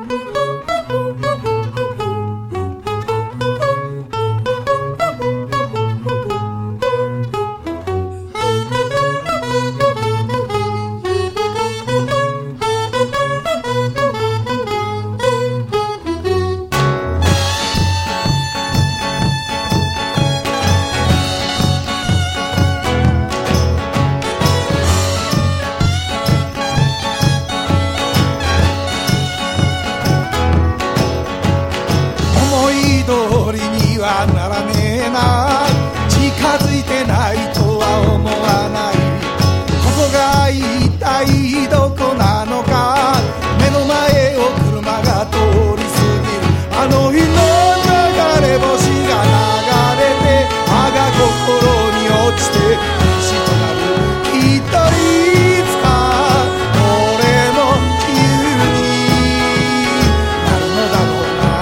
通りにはならねえな、近づいてないとは思わない。ここが一体どこなのか、目の前を車が通り過ぎる。あの日の流れ星が流れて、葉が心に落ちて石となる。きっといつか俺も自由になるのだろうな。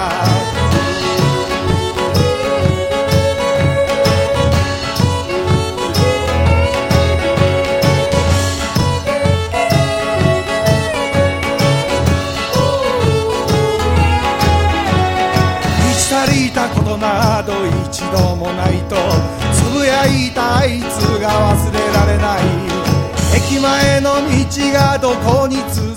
歩いたことなど一度もないとつぶやいたあいつが忘れられない。駅前の道がどこに通